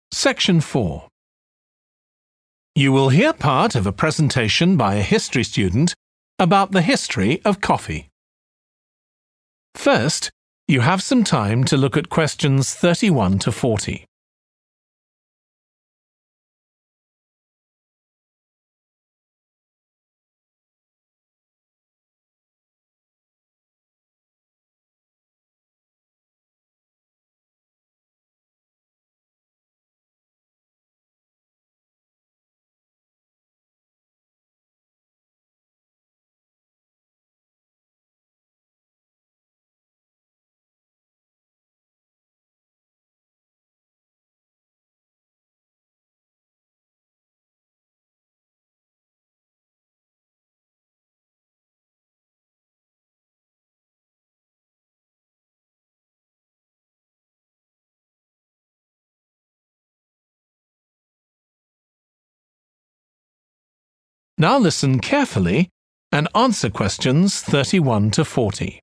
Section 4. You will hear part of a presentation by a history student about the history of coffee. First, you have some time to look at questions 31 to 40. Now listen carefully and answer questions 31 to 40.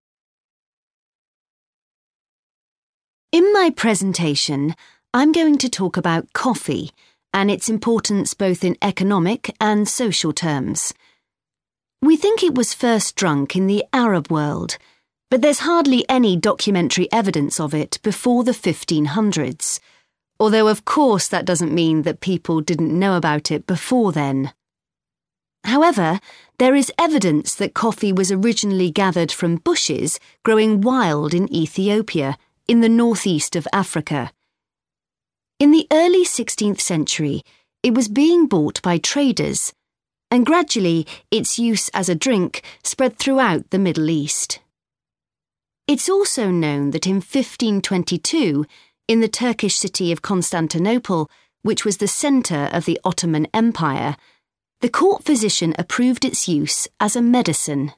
In my presentation, I'm going to talk about coffee and its importance both in economic and social terms. We think it was first drunk in the Arab world, but there's hardly any documentary evidence of it before the 1500s, although of course that doesn't mean that people didn't know about it before then. However, there is evidence that coffee was originally gathered from bushes growing wild in Ethiopia, in the northeast of Africa. In the early 16th century, it was being bought by traders, and gradually its use as a drink spread throughout the Middle East. It's also known that in 1522, in the Turkish city of Constantinople, which was the centre of the Ottoman Empire, the court physician approved its use as a medicine.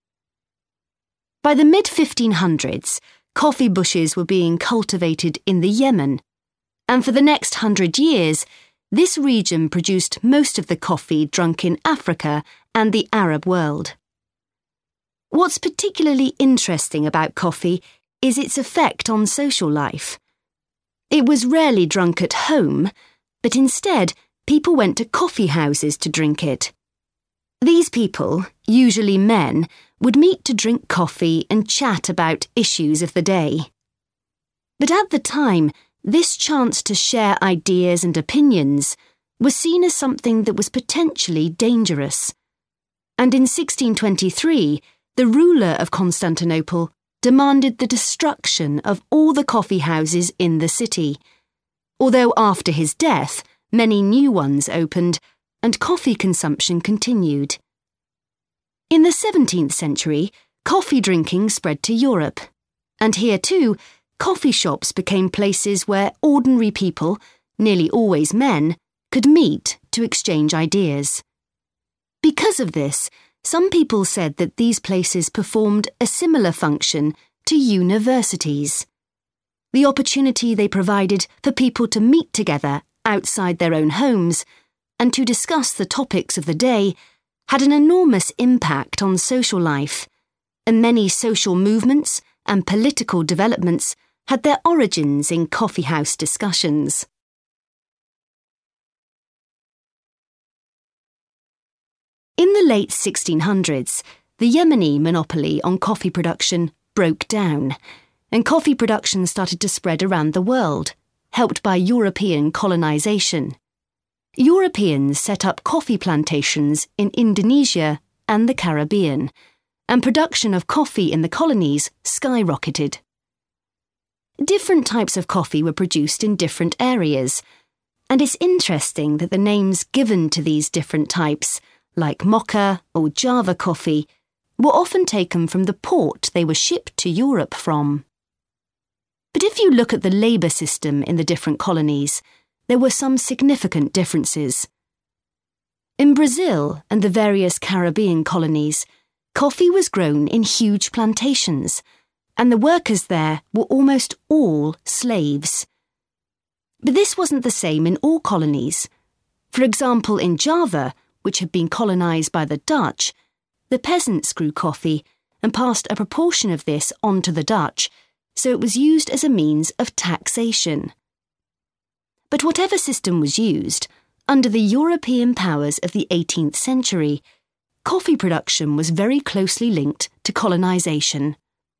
By the mid-1500s, coffee bushes were being cultivated in the Yemen, and for the next 100 years, this region produced most of the coffee drunk in Africa and the Arab world. What's particularly interesting about coffee is its effect on social life. It was rarely drunk at home, but instead, people went to coffee houses to drink it. These people, usually men, would meet to drink coffee and chat about issues of the day. But at the time, this chance to share ideas and opinions was seen as something that was potentially dangerous. And in 1623, the ruler of Constantinople demanded the destruction of all the coffee houses in the city, although after his death, many new ones opened, and coffee consumption continued. In the 17th century, coffee drinking spread to Europe, and here too, coffee shops became places where ordinary people, nearly always men, could meet to exchange ideas. Because of this, some people said that these places performed a similar function to universities. The opportunity they provided for people to meet together outside their own homes, and to discuss the topics of the day, had an enormous impact on social life, and many social movements and political developments had their origins in coffeehouse discussions. In the late 1600s, the Yemeni monopoly on coffee production broke down, and coffee production started to spread around the world, helped by European colonization. Europeans set up coffee plantations in Indonesia and the Caribbean, and production of coffee in the colonies skyrocketed. Different types of coffee were produced in different areas, and it's interesting that the names given to these different types, like Mocha or Java coffee, were often taken from the port they were shipped to Europe from. But if you look at the labour system in the different colonies, there were some significant differences. In Brazil and the various Caribbean colonies, coffee was grown in huge plantations, and the workers there were almost all slaves. But this wasn't the same in all colonies. For example, in Java, which had been colonised by the Dutch, the peasants grew coffee and passed a proportion of this on to the Dutch, so it was used as a means of taxation. But whatever system was used, under the European powers of the 18th century, coffee production was very closely linked to colonisation.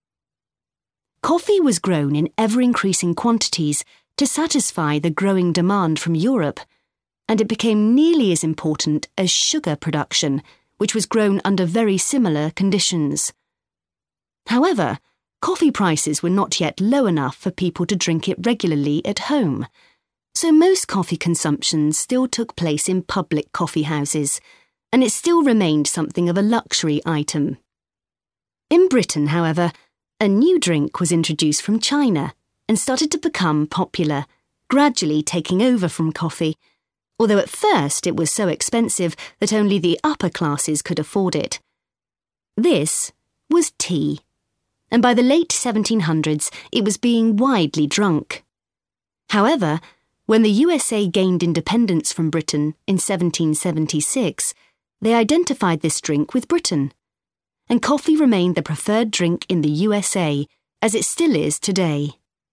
Coffee was grown in ever-increasing quantities to satisfy the growing demand from Europe, and it became nearly as important as sugar production, which was grown under very similar conditions. However, coffee prices were not yet low enough for people to drink it regularly at home, so most coffee consumption still took place in public coffee houses, and it still remained something of a luxury item. In Britain, however, a new drink was introduced from China and started to become popular, gradually taking over from coffee, although at first it was so expensive that only the upper classes could afford it. This was tea, and by the late 1700s it was being widely drunk. However, when the USA gained independence from Britain in 1776, they identified this drink with Britain, and coffee remained the preferred drink in the USA, as it still is today.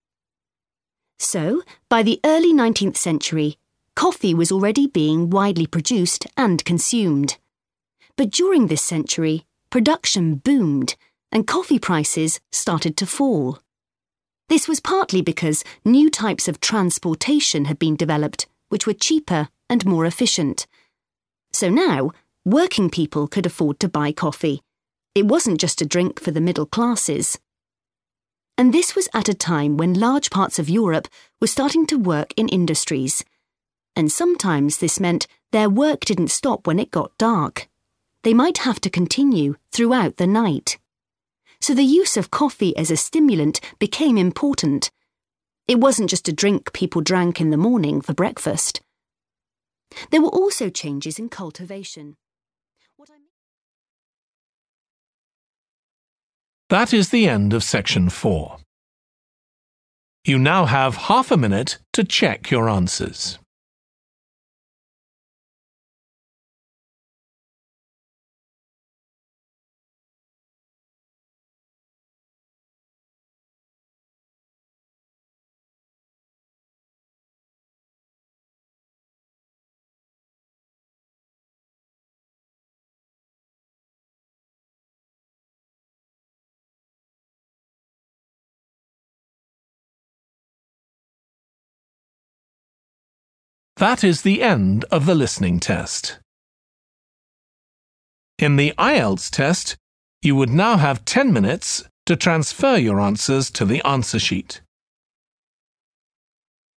So, by the early 19th century, coffee was already being widely produced and consumed. But during this century, production boomed, and coffee prices started to fall. This was partly because new types of transportation had been developed, which were cheaper and more efficient. So now, working people could afford to buy coffee. It wasn't just a drink for the middle classes. And this was at a time when large parts of Europe were starting to work in industries. And sometimes this meant their work didn't stop when it got dark. They might have to continue throughout the night. So the use of coffee as a stimulant became important. It wasn't just a drink people drank in the morning for breakfast. There were also changes in cultivation. That is the end of section 4. You now have half a minute to check your answers. That is the end of the listening test. In the IELTS test, you would now have 10 minutes to transfer your answers to the answer sheet.